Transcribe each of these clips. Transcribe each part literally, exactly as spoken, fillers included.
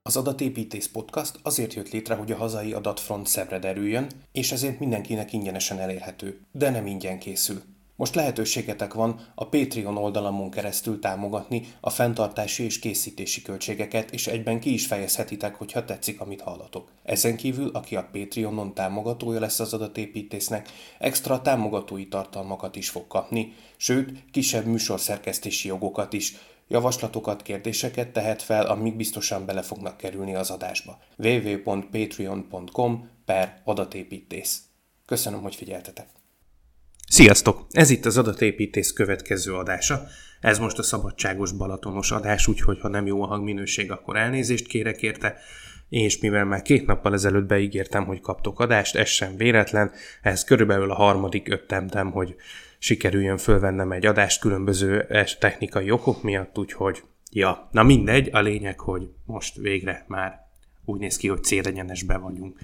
Az Adatépítész Podcast azért jött létre, hogy a hazai adatfront szebbre derüljön, és ezért mindenkinek ingyenesen elérhető, de nem ingyen készül. Most lehetőségetek van a Patreon oldalamon keresztül támogatni a fenntartási és készítési költségeket, és egyben ki is fejezhetitek, hogyha tetszik, amit hallatok. Ezen kívül, aki a Patreonon támogatója lesz az Adatépítésznek, extra támogatói tartalmakat is fog kapni, sőt, kisebb műsorszerkesztési jogokat is. Javaslatokat, kérdéseket tehet fel, amik biztosan bele fognak kerülni az adásba. double-u double-u double-u pont patreon pont com per adatépítész. Köszönöm, hogy figyeltetek! Sziasztok! Ez itt az Adatépítész következő adása. Ez most a szabadságos balatonos adás, úgyhogy ha nem jó a hangminőség, akkor elnézést kérek érte. És mivel már két nappal ezelőtt beígértem, hogy kaptok adást, ez sem véletlen, ez körülbelül a harmadik öttemtem, hogy sikerüljön fölvennem egy adást különböző technikai okok miatt, úgyhogy ja, na mindegy, a lényeg, hogy most végre már úgy néz ki, hogy célegyenesben vagyunk.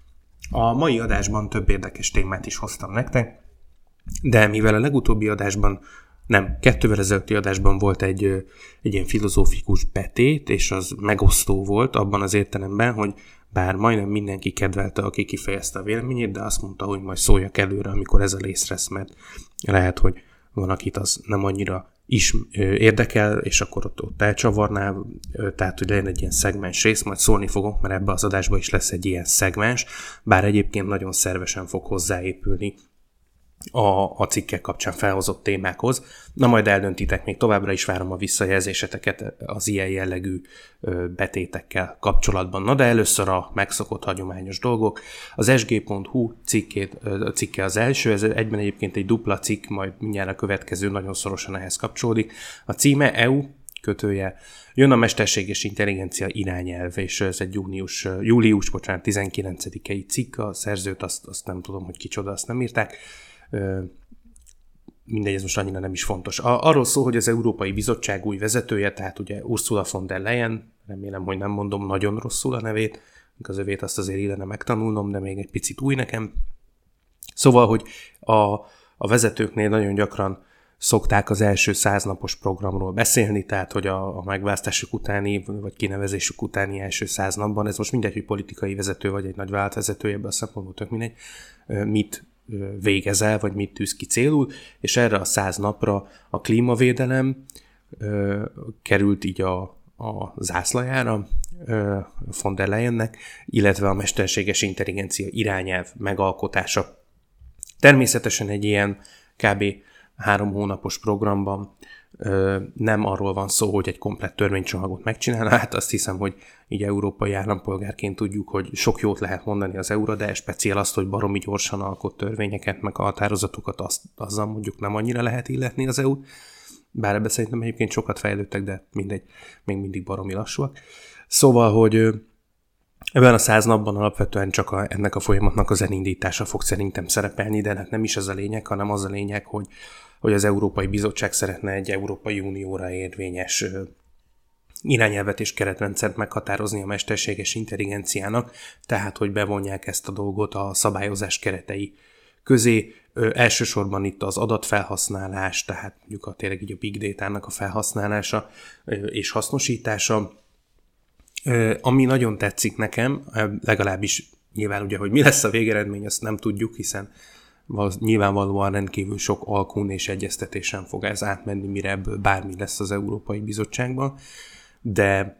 A mai adásban több érdekes témát is hoztam nektek, de mivel a legutóbbi adásban, nem, kettővel ezelőtti adásban volt egy, egy ilyen filozófikus betét, és az megosztó volt abban az értelemben, hogy bár majdnem mindenki kedvelte, aki kifejezte a véleményét, de azt mondta, hogy majd szóljak előre, amikor ez a rész lesz, mert lehet, hogy van, akit az nem annyira is érdekel, és akkor ott, ott elcsavarná, tehát hogy legyen egy ilyen szegmens rész, majd szólni fogok, mert ebbe az adásban is lesz egy ilyen szegmens, bár egyébként nagyon szervesen fog hozzáépülni a, a cikkek kapcsán felhozott témákhoz. Na majd eldöntitek, még továbbra is várom a visszajelzéseteket az ilyen jellegű betétekkel kapcsolatban. Na de először a megszokott hagyományos dolgok. Az es gé pont hú cikkét, cikke az első, ez egyben egyébként egy dupla cikk, majd mindjárt a következő nagyon szorosan ehhez kapcsolódik. A címe é u kötője. Jön a mesterséges intelligencia irányelv, és ez egy június, július, bocsánat, tizenkilencedikei cikk, a szerzőt azt, azt nem tudom, hogy kicsoda, azt nem írták. Mindegy, ez most annyira nem is fontos. Arról szól, hogy az Európai Bizottság új vezetője, tehát ugye Ursula von der Leyen, remélem, hogy nem mondom nagyon rosszul a nevét, az övét azt azért illene megtanulnom, de még egy picit új nekem. Szóval, hogy a, a vezetőknél nagyon gyakran szokták az első száznapos programról beszélni, tehát hogy a, a megválasztásuk utáni, vagy kinevezésük utáni első száz napban, ez most mindegy, hogy politikai vezető, vagy egy nagy vállalatvezető, ebből a szempontból tök mindegy, mit végezel, vagy mit tűz ki célul, és erre a száz napra a klímavédelem ö, került így a, a zászlajára ö, von der Leyennek, illetve a mesterséges intelligencia irányelv megalkotása. Természetesen egy ilyen kb. három hónapos programban ö, nem arról van szó, hogy egy komplett törvénycsomagot megcsinálna, hát azt hiszem, hogy így európai állampolgárként tudjuk, hogy sok jót lehet mondani az é-ra, de speciál azt, hogy baromi gyorsan alkot törvényeket, meg a határozatokat, azt, azzal mondjuk nem annyira lehet illetni az é u-t, bár ebben szerintem egyébként sokat fejlődtek, de mindegy, még mindig baromi lassúak. Szóval, hogy ö, ebben a száz napban alapvetően csak a, ennek a folyamatnak az elindítása fog szerintem szerepelni, de hát nem is ez a lényeg, hanem az a lényeg, hogy hogy az Európai Bizottság szeretne egy Európai Unióra érvényes irányelvet és keretrendszert meghatározni a mesterséges intelligenciának, tehát hogy bevonják ezt a dolgot a szabályozás keretei közé. Ö, elsősorban itt az adatfelhasználás, tehát mondjuk a, tényleg így a big data-nak a felhasználása ö, és hasznosítása. Ö, ami nagyon tetszik nekem, legalábbis nyilván ugye, hogy mi lesz a végeredmény, azt nem tudjuk, hiszen nyilvánvalóan rendkívül sok alkun és egyeztetésen fog ez átmenni, mire ebből bármi lesz az Európai Bizottságban, de,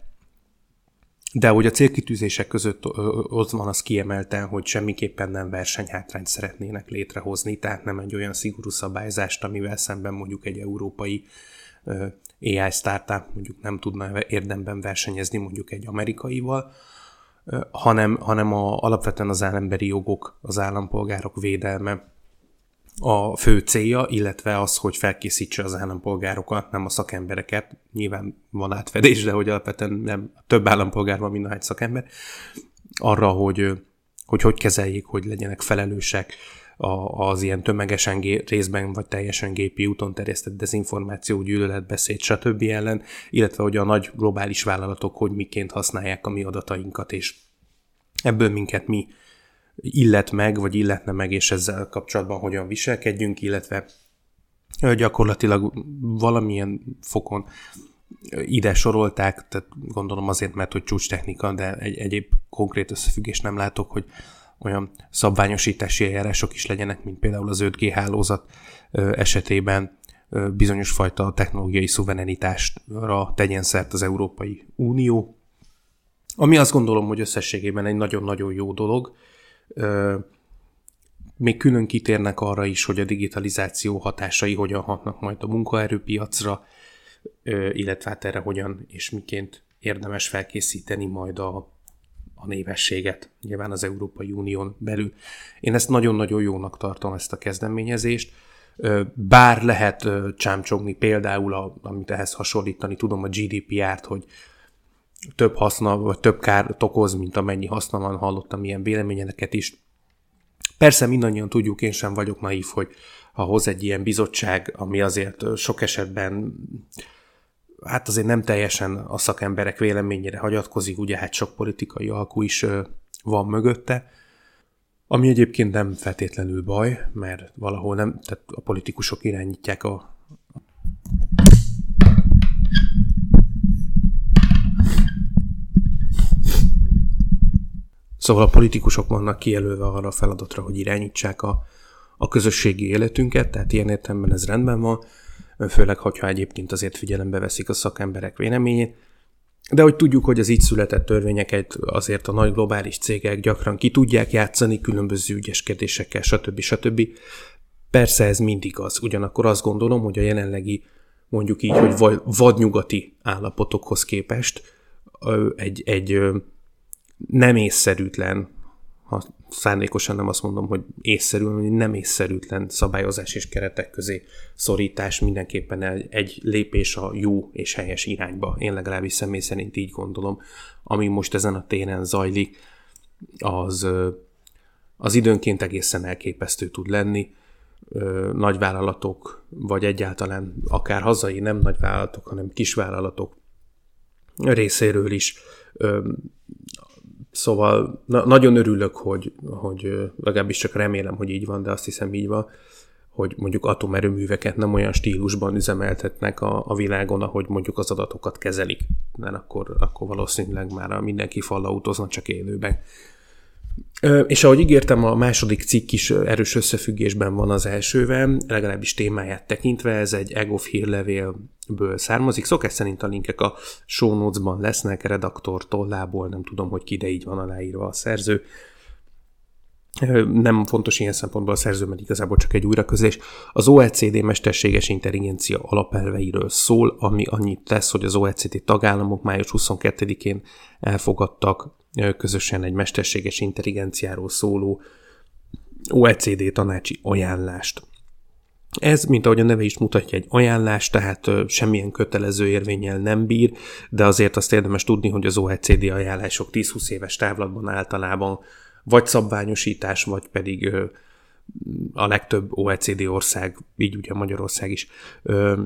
de hogy a célkitűzések között ott van, az kiemelten, hogy semmiképpen nem versenyhátrányt szeretnének létrehozni, tehát nem egy olyan szigorú szabályzást, amivel szemben mondjuk egy európai á i startup mondjuk nem tudna érdemben versenyezni mondjuk egy amerikaival, hanem, hanem a, alapvetően az emberi jogok, az állampolgárok védelme a fő célja, illetve az, hogy felkészítse az állampolgárokat, nem a szakembereket. Nyilván van átfedés, de hogy alapvetően nem több állampolgár van, mint ahány szakember, arra, hogy, hogy hogy kezeljék, hogy legyenek felelősek az ilyen tömegesen részben vagy teljesen gépi úton terjesztett dezinformáció, gyűlöletbeszéd, stb. Ellen, illetve hogy a nagy globális vállalatok hogy miként használják a mi adatainkat, és ebből minket mi illet meg, vagy illetne meg, és ezzel kapcsolatban hogyan viselkedjünk, illetve gyakorlatilag valamilyen fokon ide sorolták, tehát gondolom azért, mert hogy csúcstechnika, de egy egyéb konkrét összefüggést nem látok, hogy olyan szabványosítási eljárások is legyenek, mint például az öt G hálózat esetében bizonyos fajta technológiai szuverenitásra tegyen szert az Európai Unió, ami azt gondolom, hogy összességében egy nagyon-nagyon jó dolog. Még külön kitérnek arra is, hogy a digitalizáció hatásai hogyan hatnak majd a munkaerőpiacra, illetve hát erre hogyan és miként érdemes felkészíteni majd a, a népességet, nyilván az Európai Unión belül. Én ezt nagyon-nagyon jónak tartom, ezt a kezdeményezést, bár lehet csámcsogni például, a, amit ehhez hasonlítani tudom, a G D P R-t, hogy több haszna, vagy több kárt okoz, mint amennyi haszna van, hallottam ilyen véleményeket is. Persze mindannyian tudjuk, én sem vagyok naív, hogy ha hoz egy ilyen bizottság, ami azért sok esetben hát azért nem teljesen a szakemberek véleményére hagyatkozik, ugye hát sok politikai alkú is van mögötte, ami egyébként nem feltétlenül baj, mert valahol nem, tehát a politikusok irányítják a Szóval a politikusok vannak kijelölve arra a feladatra, hogy irányítsák a, a közösségi életünket, tehát ilyen értelemben ez rendben van, főleg, hogyha egyébként azért figyelembe veszik a szakemberek véleményét. De hogy tudjuk, hogy az így született törvényeket azért a nagy globális cégek gyakran ki tudják játszani különböző ügyeskedésekkel, stb. stb. Persze ez mindig az. Ugyanakkor azt gondolom, hogy a jelenlegi, mondjuk így, hogy vadnyugati állapotokhoz képest egy, egy nem észszerűtlen, ha szándékosan nem azt mondom, hogy észszerű, hogy nem észszerűtlen szabályozás és keretek közé szorítás mindenképpen egy lépés a jó és helyes irányba. Én legalábbis személy szerint így gondolom. Ami most ezen a téren zajlik, az, az időnként egészen elképesztő tud lenni. Nagyvállalatok, vagy egyáltalán akár hazai nem nagyvállalatok, hanem kisvállalatok részéről is. Szóval na, nagyon örülök, hogy, hogy legalábbis csak remélem, hogy így van, de azt hiszem így van, hogy mondjuk atomerőműveket nem olyan stílusban üzemeltetnek a, a világon, ahogy mondjuk az adatokat kezelik. Mert akkor, akkor valószínűleg már mindenki falautózna csak élőben. És ahogy ígértem, a második cikk is erős összefüggésben van az elsővel, legalábbis témáját tekintve, ez egy EGOV hírlevélből származik. Szokás szerint a linkek a show notes-ban lesznek, redaktor tollából, nem tudom, hogy ki, de így van aláírva a szerző. Nem fontos ilyen szempontból a szerző, mert igazából csak egy újraközlés. Az O E C D mesterséges intelligencia alapelveiről szól, ami annyit tesz, hogy az O E C D tagállamok május huszonkettedikén elfogadtak közösen egy mesterséges intelligenciáról szóló O E C D tanácsi ajánlást. Ez, mint ahogy a neve is mutatja, egy ajánlás, tehát semmilyen kötelező érvénnyel nem bír, de azért azt érdemes tudni, hogy az O E C D ajánlások tíz-húsz éves távlatban általában vagy szabványosítás, vagy pedig ö, a legtöbb O E C D ország, így ugye Magyarország is, ö,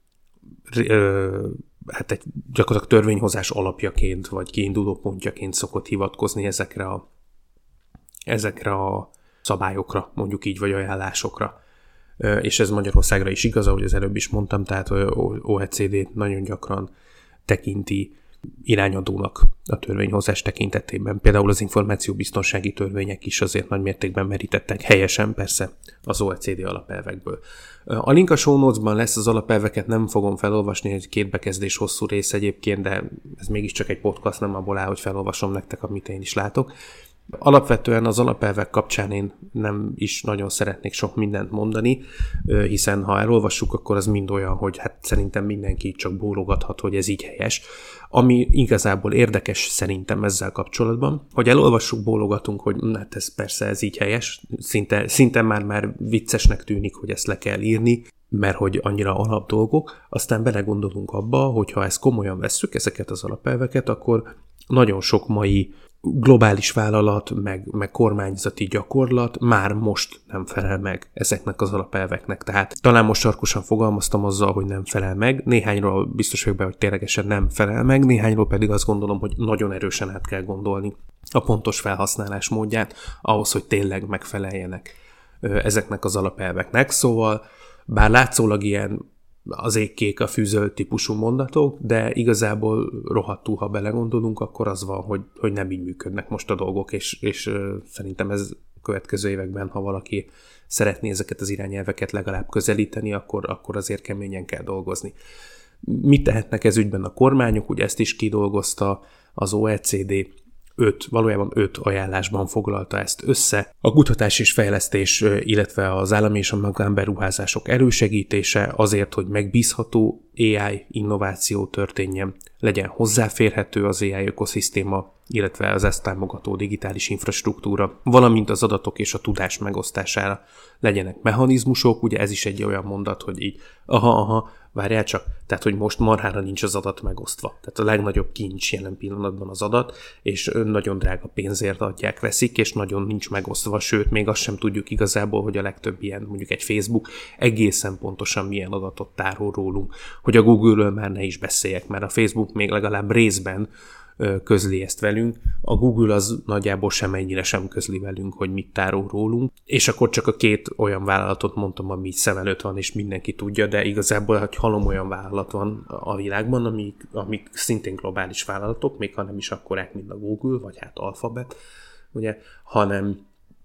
ö, hát egy gyakorlatilag törvényhozás alapjaként, vagy kiinduló pontjaként szokott hivatkozni ezekre a, ezekre a szabályokra, mondjuk így, vagy ajánlásokra. Ö, és ez Magyarországra is igaz, ahogy az előbb is mondtam, tehát O E C D nagyon gyakran tekinti irányadónak a törvényhozás tekintetében. Például az információbiztonsági törvények is azért nagy mértékben merítettek, helyesen persze, az O E C D alapelvekből. A link a show notes-ban lesz, az alapelveket nem fogom felolvasni, egy két bekezdés hosszú rész egyébként, de ez mégiscsak egy podcast, nem abból áll, hogy felolvasom nektek, amit én is látok. Alapvetően az alapelvek kapcsán én nem is nagyon szeretnék sok mindent mondani, hiszen ha elolvassuk, akkor az mind olyan, hogy hát szerintem mindenki csak bólogathat, hogy ez így helyes. Ami igazából érdekes szerintem ezzel kapcsolatban, hogy elolvassuk, bólogatunk, hogy hát ez persze ez így helyes, szinte, szinte már, már viccesnek tűnik, hogy ezt le kell írni, mert hogy annyira alap dolgok, aztán belegondolunk abba, hogy ha ezt komolyan vesszük, ezeket az alapelveket, akkor nagyon sok mai globális vállalat, meg, meg kormányzati gyakorlat már most nem felel meg ezeknek az alapelveknek. Tehát talán most sarkosan fogalmaztam azzal, hogy nem felel meg, néhányról biztos vagyok be, hogy ténylegesen nem felel meg, néhányról pedig azt gondolom, hogy nagyon erősen át kell gondolni a pontos felhasználás módját, ahhoz, hogy tényleg megfeleljenek ezeknek az alapelveknek. Szóval bár látszólag ilyen az égkék a fűzöld típusú mondatok, de igazából rohadtul, ha belegondolunk, akkor az van, hogy, hogy nem így működnek most a dolgok, és, és uh, szerintem ez a következő években, ha valaki szeretné ezeket az irányelveket legalább közelíteni, akkor, akkor azért keményen kell dolgozni. Mit tehetnek ez ügyben a kormányok? Ugye ezt is kidolgozta az o e cé dé, öt, valójában öt ajánlásban foglalta ezt össze. A kutatás és fejlesztés, illetve az állami és a magánberuházások elősegítése azért, hogy megbízható á i innováció történjen, legyen hozzáférhető az á i ökoszisztéma, illetve az ezt támogató digitális infrastruktúra, valamint az adatok és a tudás megosztására legyenek mechanizmusok. Ugye ez is egy olyan mondat, hogy így aha, aha, várjál csak, tehát hogy most marhára nincs az adat megosztva. Tehát a legnagyobb kincs jelen pillanatban az adat, és nagyon drága pénzért adják, veszik, és nagyon nincs megosztva, sőt, még azt sem tudjuk igazából, hogy a legtöbb ilyen, mondjuk egy Facebook egészen pontosan milyen adatot tárol rólunk, hogy a Google-ről már ne is beszéljek, mert a Facebook még legalább részben közli ezt velünk, a Google az nagyjából semennyire sem közli velünk, hogy mit tárol rólunk, és akkor csak a két olyan vállalatot mondtam, ami így szem előtt van, és mindenki tudja, de igazából egy halom olyan vállalat van a világban, amik, amik szintén globális vállalatok, még ha nem is akkorák, mint a Google, vagy hát Alphabet, ugye, hanem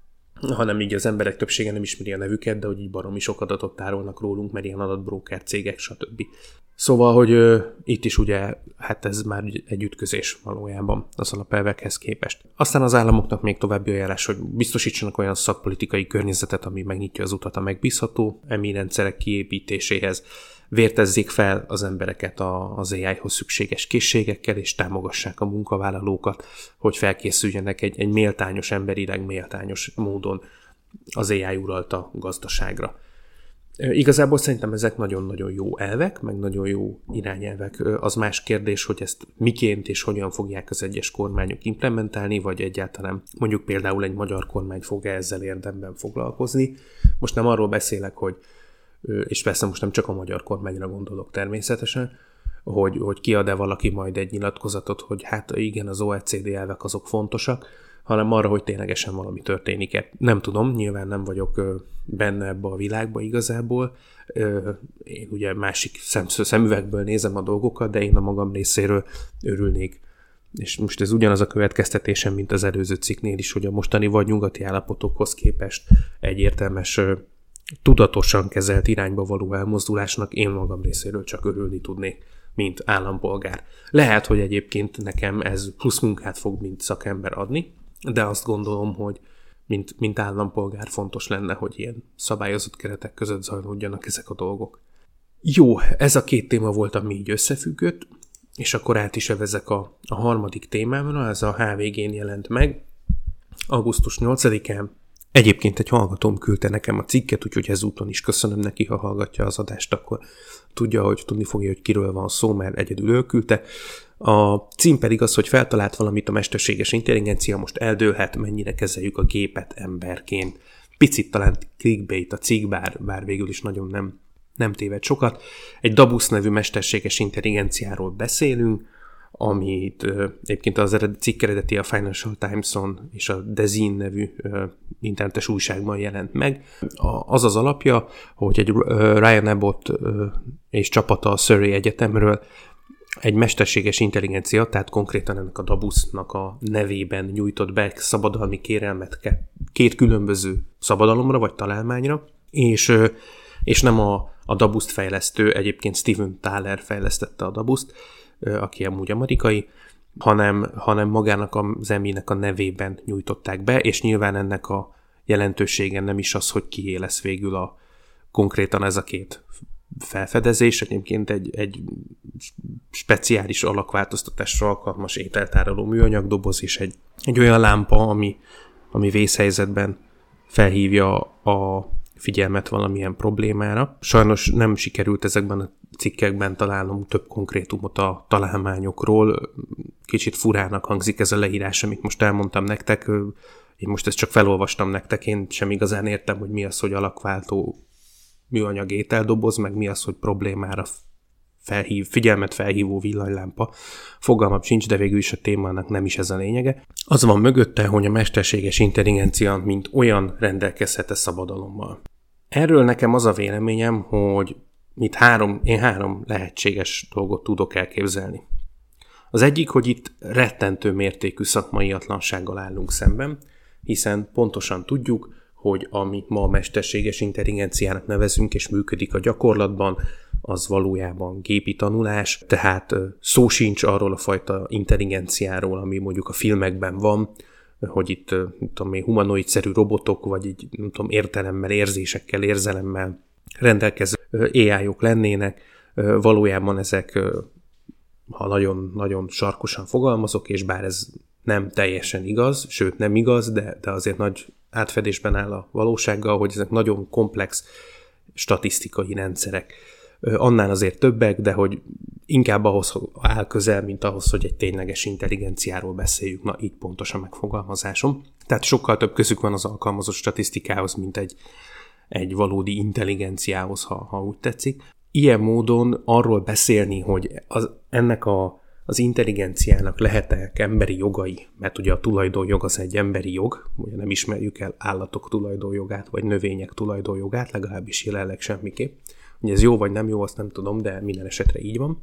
hanem így az emberek többsége nem ismeri a nevüket, de hogy így baromi sok adatot tárolnak rólunk, mert ilyen adatbróker cégek, stb. Szóval, hogy ö, itt is ugye, hát ez már egy ütközés valójában az alapelvekhez képest. Aztán az államoknak még további ajánlás, hogy biztosítsanak olyan szakpolitikai környezetet, ami megnyitja az utat a megbízható e em i rendszerek kiépítéséhez, vértezzék fel az embereket az á i-hoz szükséges készségekkel, és támogassák a munkavállalókat, hogy felkészüljenek egy, egy méltányos, emberileg méltányos módon az á i uralta gazdaságra. Igazából szerintem ezek nagyon-nagyon jó elvek, meg nagyon jó irányelvek. Az más kérdés, hogy ezt miként és hogyan fogják az egyes kormányok implementálni, vagy egyáltalán mondjuk például egy magyar kormány fog ezzel érdemben foglalkozni. Most nem arról beszélek, hogy, és persze most nem csak a magyar kormányra gondolok természetesen, hogy, hogy kiad-e valaki majd egy nyilatkozatot, hogy hát igen, az o e cé dé elvek azok fontosak, hanem arra, hogy ténylegesen valami történik-e. Nem tudom, nyilván nem vagyok benne ebbe a világba igazából. Én ugye másik szemszög, szemüvegből nézem a dolgokat, de én a magam részéről örülnék. És most ez ugyanaz a következtetésem, mint az előző cikknél is, hogy a mostani vagy nyugati állapotokhoz képest egy értelmes, tudatosan kezelt irányba való elmozdulásnak én magam részéről csak örülni tudnék, mint állampolgár. Lehet, hogy egyébként nekem ez plusz munkát fog, mint szakember adni, de azt gondolom, hogy mint, mint állampolgár fontos lenne, hogy ilyen szabályozott keretek között zajlódjanak ezek a dolgok. Jó, ez a két téma volt, ami így összefüggött, és akkor át is evezek a, a harmadik témámra, ez a há vé gén jelent meg, augusztus nyolcadikán. Egyébként egy hallgatóm küldte nekem a cikket, úgyhogy ezúton is köszönöm neki, ha hallgatja az adást, akkor tudja, hogy tudni fogja, hogy kiről van szó, mert egyedül ő küldte. A cím pedig az, hogy feltalált valamit a mesterséges intelligencia, most eldőlhet, mennyire kezeljük a gépet emberként. Picit talán clickbait a cikk, bár, bár végül is nagyon nem, nem téved sokat. Egy Dabus nevű mesterséges intelligenciáról beszélünk, amit uh, egyébként az eredeti cikk eredeti a Financial Times-on és a The Zine nevű uh, internetes újságban jelent meg. A, az az alapja, hogy egy uh, Ryan Abbott uh, és csapata a Surrey Egyetemről egy mesterséges intelligencia, tehát konkrétan ennek a Dabusnak a nevében nyújtott be szabadalmi kérelmet két különböző szabadalomra vagy találmányra, és, uh, és nem a, a Dabust fejlesztő, egyébként Steven Thaler fejlesztette a Dabust, aki amúgy amerikai, hanem, hanem magának az em i-nek a nevében nyújtották be, és nyilván ennek a jelentősége nem is az, hogy kié lesz végül a konkrétan ez a két felfedezés, egyébként egy, egy speciális alakváltoztatásra alkalmas ételtároló műanyagdoboz, és egy, egy olyan lámpa, ami, ami vészhelyzetben felhívja a figyelmet valamilyen problémára. Sajnos nem sikerült ezekben a cikkekben találnom több konkrétumot a találmányokról. Kicsit furának hangzik ez a leírás, amit most elmondtam nektek. Én most ezt csak felolvastam nektek, én sem igazán értem, hogy mi az, hogy alakváltó műanyag ételdoboz, meg mi az, hogy problémára felhív, figyelmet felhívó villanylámpa. Fogalmam sincs, de végül is a témának nem is ez a lényege. Az van mögötte, hogy a mesterséges intelligencia mint olyan rendelkezhet-e szabadalommal. Erről nekem az a véleményem, hogy itt három, én három lehetséges dolgot tudok elképzelni. Az egyik, hogy itt rettentő mértékű szakmaiatlansággal állunk szemben, hiszen pontosan tudjuk, hogy amit ma a mesterséges intelligenciának nevezünk és működik a gyakorlatban, az valójában gépi tanulás, tehát szó sincs arról a fajta intelligenciáról, ami mondjuk a filmekben van, hogy itt nem tudom, humanoidszerű robotok, vagy így, nem tudom, értelemmel, érzésekkel, érzelemmel rendelkező á í-ok lennének. Valójában ezek, ha nagyon-nagyon sarkosan fogalmazok, és bár ez nem teljesen igaz, sőt nem igaz, de, de azért nagy átfedésben áll a valósággal, hogy ezek nagyon komplex statisztikai rendszerek. Annál azért többek, de hogy inkább ahhoz áll közel, mint ahhoz, hogy egy tényleges intelligenciáról beszéljük. Na, így pontos a megfogalmazásom. Tehát sokkal több közük van az alkalmazott statisztikához, mint egy, egy valódi intelligenciához, ha, ha úgy tetszik. Ilyen módon arról beszélni, hogy az, ennek a, az intelligenciának lehetnek emberi jogai, mert ugye a tulajdonjog az egy emberi jog, ugye nem ismerjük el állatok tulajdonjogát, vagy növények tulajdonjogát, legalábbis jelenleg semmiképp. Ugye ez jó vagy nem jó, azt nem tudom, de minden esetre így van.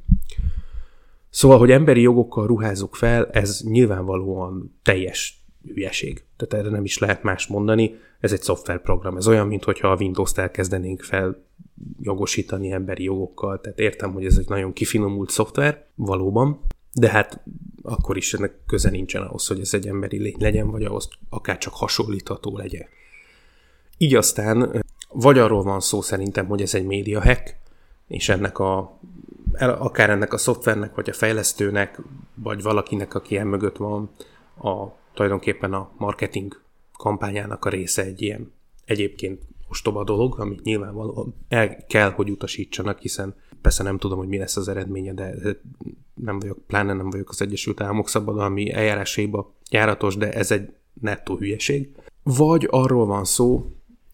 Szóval, hogy emberi jogokkal ruházunk fel, ez nyilvánvalóan teljes hülyeség. Tehát erre nem is lehet más mondani. Ez egy szoftverprogram. Ez olyan, mintha a Windows-t elkezdenénk fel jogosítani emberi jogokkal. Tehát értem, hogy ez egy nagyon kifinomult szoftver, valóban, de hát akkor is ennek köze nincsen ahhoz, hogy ez egy emberi lény legyen, vagy ahhoz akár csak hasonlítható legyen. Így aztán vagy arról van szó szerintem, hogy ez egy média hack, és ennek a, akár ennek a szoftvernek, vagy a fejlesztőnek, vagy valakinek, aki emögött van, a, tulajdonképpen a marketing kampányának a része egy ilyen egyébként ostoba dolog, amit nyilvánvalóan el kell, hogy utasítsanak, hiszen persze nem tudom, hogy mi lesz az eredménye, de nem vagyok, pláne nem vagyok az Egyesült Államok szabadalmi eljáráséba járatos, de ez egy nettó hülyeség. Vagy arról van szó,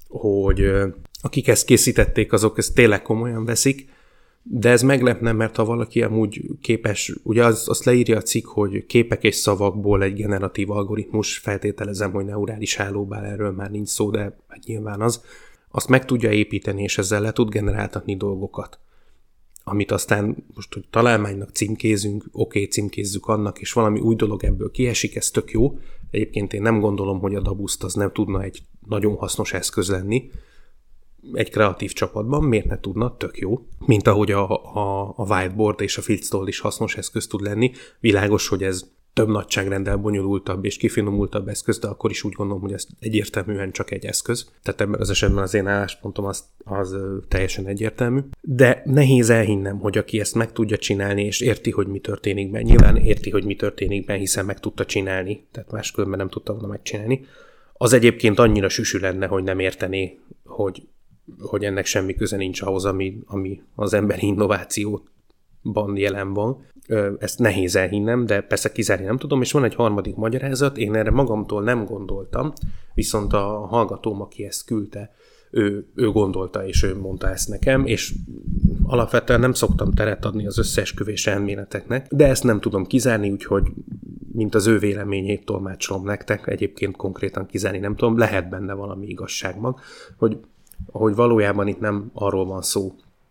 hogy akik ezt készítették, azok ezt tényleg komolyan veszik, de ez meglepne, mert ha valaki amúgy képes, ugye az, azt leírja a cikk, hogy képek és szavakból egy generatív algoritmus, feltételezem, hogy neurális háló, bár erről már nincs szó, de hát nyilván az, azt meg tudja építeni, és ezzel le tud generáltatni dolgokat. Amit aztán most, hogy találmánynak címkézünk, oké, okay, címkézzük annak, és valami új dolog ebből kiesik, ez tök jó. Egyébként én nem gondolom, hogy a Dabuszt az nem tudna egy nagyon hasznos eszköz lenni egy kreatív csapatban, miért ne tudna, tök jó. Mint ahogy a, a, a whiteboard és a Filztoll is hasznos eszköz tud lenni. Világos, hogy ez több nagyságrendel bonyolultabb és kifinomultabb eszköz, de akkor is úgy gondolom, hogy ez egyértelműen csak egy eszköz. Tehát ebben az esetben az én álláspontom az, az teljesen egyértelmű. De nehéz elhinnem, hogy aki ezt meg tudja csinálni, és érti, hogy mi történik benne. Nyilván érti, hogy mi történik benne, hiszen meg tudta csinálni, tehát máskülönben nem tudta volna megcsinálni. Az egyébként annyira süsű lenne, hogy nem értené, hogy, hogy ennek semmi köze nincs ahhoz, ami, ami az emberi innovációban jelen van. Ezt nehéz elhinnem, de persze kizárni nem tudom, és van egy harmadik magyarázat, én erre magamtól nem gondoltam, viszont a hallgatóm, aki ezt küldte, ő, ő gondolta, és ő mondta ezt nekem, és alapvetően nem szoktam teret adni az összeesküvés elméleteknek, de ezt nem tudom kizárni, úgyhogy mint az ő véleményét tolmácsolom nektek, egyébként konkrétan kizárni nem tudom, lehet benne valami igazságmag, hogy, hogy valójában itt nem arról van szó,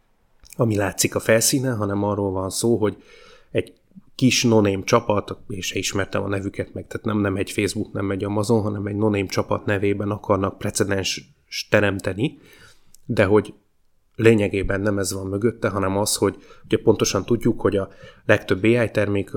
ami látszik a felszínen, hanem arról van szó, hogy egy kis no-name csapat, és se ismertem a nevüket meg, tehát nem, nem egy Facebook, nem egy Amazon, hanem egy no-name csapat nevében akarnak precedens teremteni, de hogy lényegében nem ez van mögötte, hanem az, hogy ugye pontosan tudjuk, hogy a legtöbb á i termék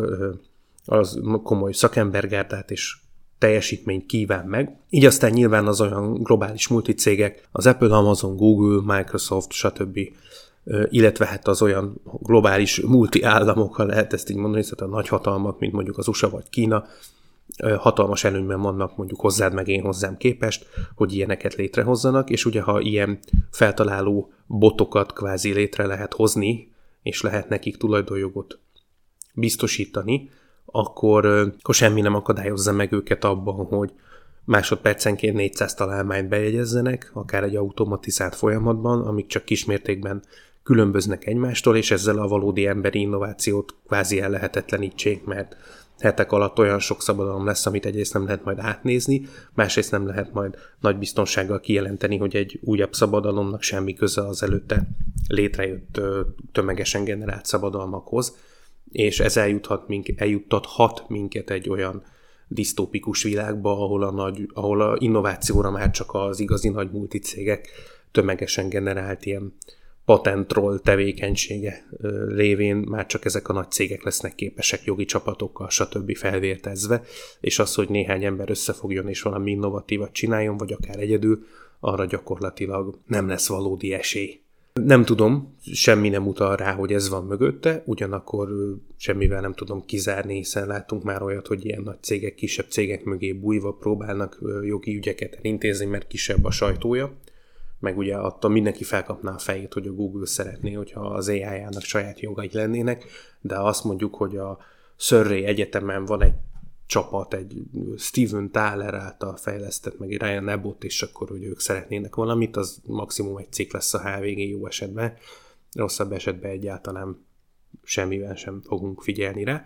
az komoly szakembergárdát és teljesítményt kíván meg. Így aztán nyilván az olyan globális multicégek, az Apple, Amazon, Google, Microsoft, stb., illetve hát az olyan globális multiállamok, ha lehet ezt így mondani, tehát a nagyhatalmak, mint mondjuk az u es á vagy Kína, hatalmas előnyben vannak mondjuk hozzád meg én hozzám képest, hogy ilyeneket létrehozzanak, és ugye ha ilyen feltaláló botokat kvázi létre lehet hozni, és lehet nekik tulajdonjogot biztosítani, akkor, akkor semmi nem akadályozza meg őket abban, hogy másodpercenként négyszáz találmányt bejegyezzenek, akár egy automatizált folyamatban, amik csak kismértékben különböznek egymástól, és ezzel a valódi emberi innovációt kvázi ellehetetlenítsék, mert hetek alatt olyan sok szabadalom lesz, amit egyrészt nem lehet majd átnézni, másrészt nem lehet majd nagy biztonsággal kijelenteni, hogy egy újabb szabadalomnak semmi köze az előtte létrejött tömegesen generált szabadalmakhoz, és ez eljuthat minket, eljuttathat minket egy olyan disztópikus világba, ahol a, nagy, ahol a innovációra már csak az igazi nagy multicégek tömegesen generált ilyen patentroll tevékenysége révén már csak ezek a nagy cégek lesznek képesek jogi csapatokkal, stb. Felvértezve, és az, hogy néhány ember összefogjon és valami innovatívat csináljon, vagy akár egyedül, arra gyakorlatilag nem lesz valódi esély. Nem tudom, semmi nem utal rá, hogy ez van mögötte, ugyanakkor semmivel nem tudom kizárni, hiszen látunk már olyat, hogy ilyen nagy cégek, kisebb cégek mögé bújva próbálnak jogi ügyeket elintézni, mert kisebb a sajtója. Meg ugye attól mindenki felkapná a fejét, hogy a Google szeretné, hogyha az á i-jának saját jogai lennének, de azt mondjuk, hogy a Surrey Egyetemen van egy csapat, egy Steven Thaler által fejlesztett, meg egy Ryan Abbott, és akkor, hogy ők szeretnének valamit, az maximum egy cikk lesz a há vé gé jó esetben, rosszabb esetben egyáltalán semmivel sem fogunk figyelni rá.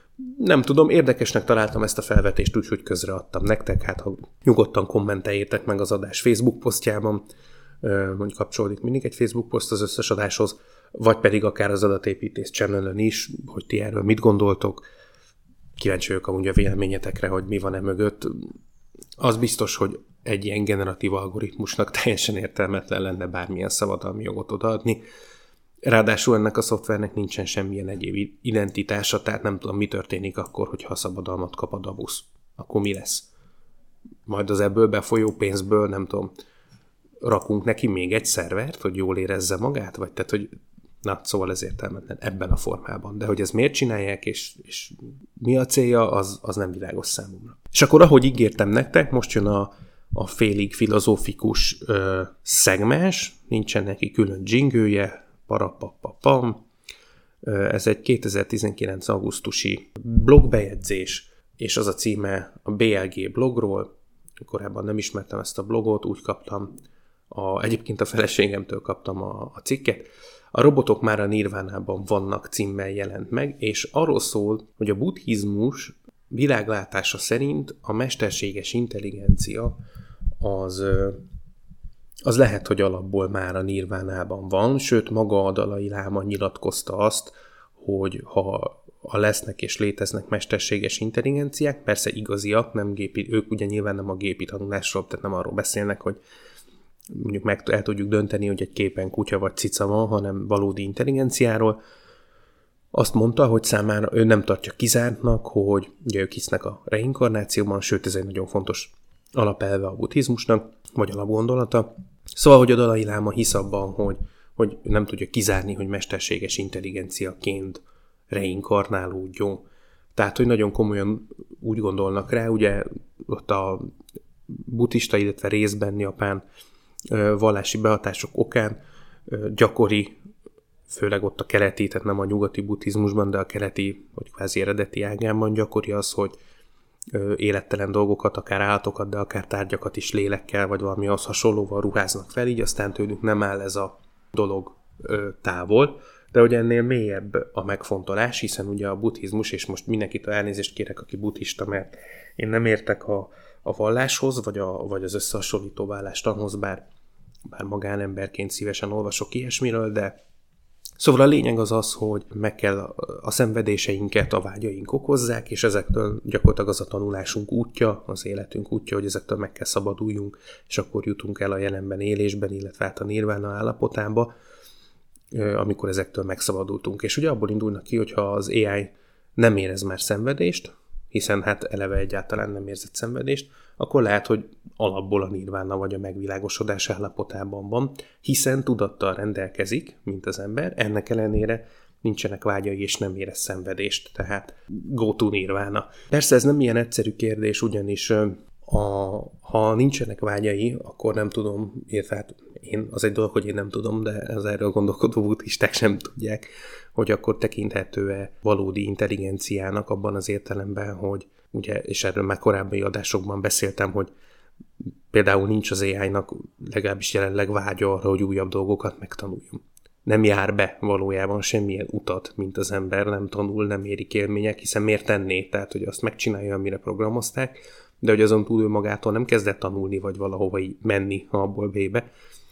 Nem tudom, érdekesnek találtam ezt a felvetést, úgyhogy közreadtam nektek, hát ha nyugodtan kommenteljétek meg az adás Facebook posztjában, mondjuk kapcsolódik mindig egy Facebook poszt az összes adáshoz, vagy pedig akár az adatépítés channelen is, hogy ti erről mit gondoltok. Kíváncsi vagyok amúgy a véleményetekre, hogy mi van e mögött. Az biztos, hogy egy ilyen generatív algoritmusnak teljesen értelmetlen lenne bármilyen szabadalmi jogot odaadni. Ráadásul ennek a szoftvernek nincsen semmilyen egyéb identitása, tehát nem tudom, mi történik akkor, hogyha a szabadalmat kap a davusz. Akkor mi lesz? Majd az ebből befolyó pénzből, nem tudom, rakunk neki még egy szervert, hogy jól érezze magát? Vagy tehát, hogy na, szóval ez értelmetlen ebben a formában. De hogy ez miért csinálják, és, és mi a célja, az, az nem világos számomra. És akkor, ahogy ígértem nektek, most jön a, a félig filozófikus ö, szegmens, nincsen neki külön dzsingője, parapapapam. Ez egy kétezer-tizenkilenc augusztusi blogbejegyzés, és az a címe a bé el gé blogról. Korábban nem ismertem ezt a blogot, úgy kaptam, a, egyébként a feleségemtől kaptam a, a cikket. A robotok már a nirvánában vannak címmel jelent meg, és arról szól, hogy a buddhizmus világlátása szerint a mesterséges intelligencia az, az lehet, hogy alapból már a nirvánában van, sőt maga a Dalai Láma nyilatkozta azt, hogy ha ha lesznek és léteznek mesterséges intelligenciák, persze igaziak, nem gépi, ők ugye nyilván nem a gépi tanulásról, tehát nem arról beszélnek, hogy mondjuk meg el tudjuk dönteni, hogy egy képen kutya vagy cica van, hanem valódi intelligenciáról. Azt mondta, hogy számára ő nem tartja kizártnak, hogy ugye ők hisznek a reinkarnációban, sőt ez egy nagyon fontos alapelve a buddhizmusnak, vagy alapgondolata. Szóval, hogy a Dalai Láma hisz abban, hogy, hogy nem tudja kizárni, hogy mesterséges intelligenciaként reinkarnálódjon. Tehát, hogy nagyon komolyan úgy gondolnak rá, ugye ott a buddhista, illetve részben japán vallási behatások okán gyakori, főleg ott a keleti, tehát nem a nyugati buddhizmusban, de a keleti, vagy kvázi eredeti ágában gyakori az, hogy élettelen dolgokat, akár állatokat, de akár tárgyakat is lélekkel, vagy valami az hasonlóval ruháznak fel, így aztán tőlük nem áll ez a dolog távol. De ugye ennél mélyebb a megfontolás, hiszen ugye a buddhizmus, és most mindenkitől elnézést kérek, aki buddhista, mert én nem értek a, a valláshoz, vagy, a, vagy az összehasonlító vállástanhoz, bár, bár magánemberként szívesen olvasok ilyesmiről, de szóval a lényeg az az, hogy meg kell a, a szenvedéseinket a vágyaink okozzák, és ezektől gyakorlatilag az a tanulásunk útja, az életünk útja, hogy ezektől meg kell szabaduljunk, és akkor jutunk el a jelenben élésben, illetve át a nirvána állapotába, amikor ezektől megszabadultunk. És ugye abból indulnak ki, hogyha az á i nem érez már szenvedést, hiszen hát eleve egyáltalán nem érzett szenvedést, akkor lehet, hogy alapból a nirvána vagy a megvilágosodás állapotában van, hiszen tudattal rendelkezik, mint az ember, ennek ellenére nincsenek vágyai és nem érez szenvedést, tehát go to nirvána. Persze ez nem ilyen egyszerű kérdés, ugyanis a, ha nincsenek vágyai, akkor nem tudom, illetve hát én, az egy dolog, hogy én nem tudom, de az erről gondolkodó buddhisták sem tudják, hogy akkor tekinthető-e valódi intelligenciának abban az értelemben, hogy ugye, és erről már korábbi adásokban beszéltem, hogy például nincs az á i-nak legalábbis jelenleg vágya arra, hogy újabb dolgokat megtanuljon. Nem jár be valójában semmilyen utat, mint az ember, nem tanul, nem érik élmények, hiszen miért tenné? Tehát, hogy azt megcsinálja, amire programozták, de hogy azon túl ő magától nem kezdett tanulni, vagy valahova menni abból B-be.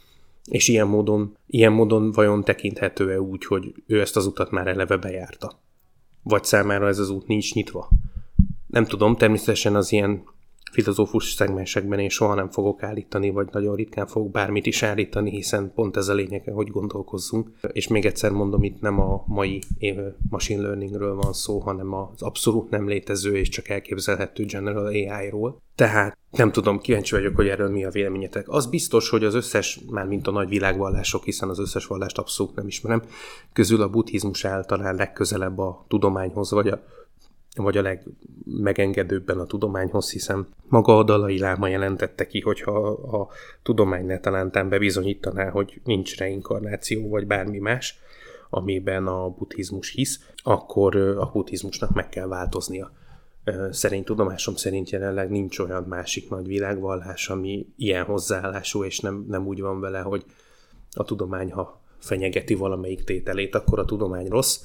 És ilyen módon, ilyen módon vajon tekinthető-e úgy, hogy ő ezt az utat már eleve bejárta? Vagy számára ez az út nincs nyitva? Nem tudom, természetesen az ilyen filozófus szegmensekben én soha nem fogok állítani, vagy nagyon ritkán fogok bármit is állítani, hiszen pont ez a lényege, hogy gondolkozzunk. És még egyszer mondom, itt nem a mai machine learningről van szó, hanem az abszolút nem létező és csak elképzelhető general á í-ról. Tehát nem tudom, kíváncsi vagyok, hogy erről mi a véleményetek. Az biztos, hogy az összes, már mint a nagy világvallások, hiszen az összes vallást abszolút nem ismerem, közül a buddhizmus áll talán legközelebb a tudományhoz, vagy a vagy a legmegengedőbben a tudományhoz, hiszen maga a Dalai Láma jelentette ki, hogyha a tudomány netalántán bebizonyítaná, hogy nincs reinkarnáció, vagy bármi más, amiben a buddhizmus hisz, akkor a buddhizmusnak meg kell változnia. Szerint tudomásom szerint jelenleg nincs olyan másik nagy világvallás, ami ilyen hozzáállású, és nem, nem úgy van vele, hogy a tudomány, ha fenyegeti valamelyik tételét, akkor a tudomány rossz,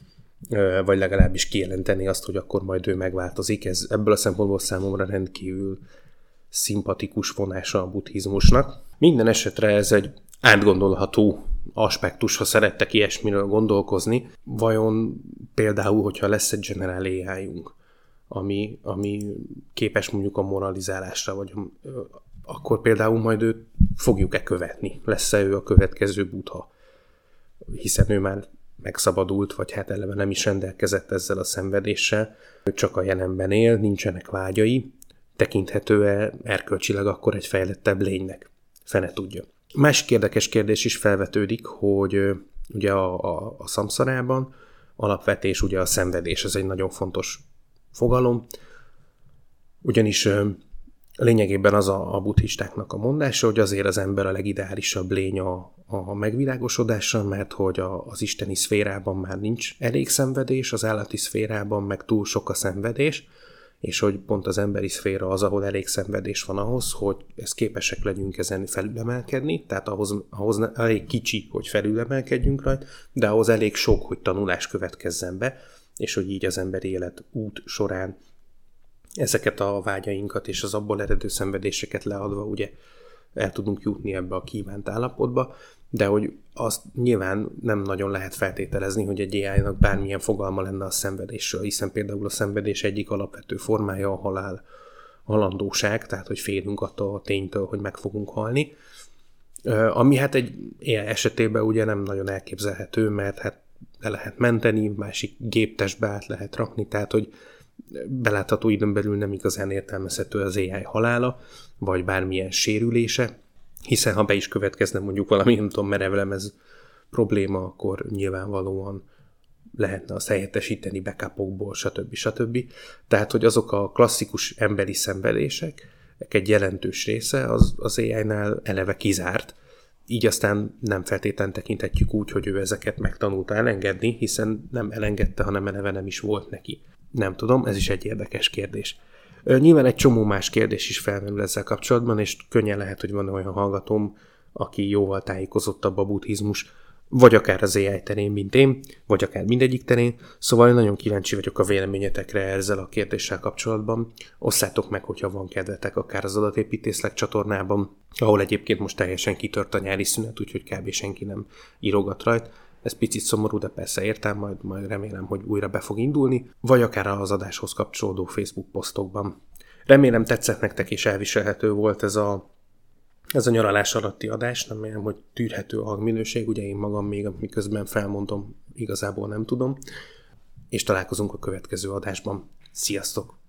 vagy legalábbis kijelenteni azt, hogy akkor majd ő megváltozik. Ez ebből a szempontból számomra rendkívül szimpatikus vonása a buddhizmusnak. Minden esetre ez egy átgondolható aspektus, ha szerettek ilyesmiről gondolkozni. Vajon például, hogyha lesz egy general á í-unk, ami, ami képes mondjuk a moralizálásra, vagy akkor például majd őt fogjuk-e követni? Lesz-e ő a következő Buddha? Hiszen ő már megszabadult, vagy hát eleve nem is rendelkezett ezzel a szenvedéssel, ő csak a jelenben él, nincsenek vágyai, tekinthető-e erkölcsileg akkor egy fejlettebb lénynek? Fene tudja. Másik érdekes kérdés is felvetődik, hogy ugye a, a, a szamszarában alapvetés ugye a szenvedés, ez egy nagyon fontos fogalom, ugyanis lényegében az a, a buddhistáknak a mondása, hogy azért az ember a legideálisabb lény a, a megvilágosodásra, mert hogy a, az isteni szférában már nincs elég szenvedés, az állati szférában meg túl sok a szenvedés, és hogy pont az emberi szféra az, ahol elég szenvedés van ahhoz, hogy ezt képesek legyünk ezen felülemelkedni, tehát ahhoz, ahhoz elég kicsi, hogy felülemelkedjünk rajta, de ahhoz elég sok, hogy tanulás következzen be, és hogy így az emberi élet út során ezeket a vágyainkat és az abból eredő szenvedéseket leadva ugye el tudunk jutni ebbe a kívánt állapotba, de hogy azt nyilván nem nagyon lehet feltételezni, hogy egy á í-nak bármilyen fogalma lenne a szenvedésről, hiszen például a szenvedés egyik alapvető formája a halál, a halandóság, tehát hogy félünk attól a ténytől, hogy meg fogunk halni, ami hát egy ilyen esetében ugye nem nagyon elképzelhető, mert hát le lehet menteni, másik géptestbe át lehet rakni, tehát hogy belátható időn belül nem igazán értelmezhető az á í halála, vagy bármilyen sérülése, hiszen ha be is következne mondjuk valami, nem tudom, merevlemez probléma, akkor nyilvánvalóan lehetne azt helyettesíteni backupokból, stb. stb. Tehát, hogy azok a klasszikus emberi szenvedések, egy jelentős része az, az á í-nál eleve kizárt, így aztán nem feltétlenül tekinthetjük úgy, hogy ő ezeket megtanulta elengedni, hiszen nem elengedte, hanem eleve nem is volt neki. Nem tudom, ez is egy érdekes kérdés. Nyilván egy csomó más kérdés is felmerül ezzel kapcsolatban, és könnyen lehet, hogy van olyan hallgatóm, aki jóval tájékozottabb a buddhizmus, vagy akár az á í terén, mint én, vagy akár mindegyik terén, szóval nagyon kíváncsi vagyok a véleményetekre ezzel a kérdéssel kapcsolatban. Osszátok meg, hogyha van kedvetek akár az adatépítészlek csatornában, ahol egyébként most teljesen kitört a nyári szünet, úgyhogy kb. Senki nem írogat rajta. Ez picit szomorú, de persze értem, majd, majd remélem, hogy újra be fog indulni, vagy akár az adáshoz kapcsolódó Facebook posztokban. Remélem tetszett nektek és elviselhető volt ez a, ez a nyaralás alatti adás, nem remélem, hogy tűrhető a hangminőség, ugye én magam még miközben felmondom, igazából nem tudom, és találkozunk a következő adásban. Sziasztok!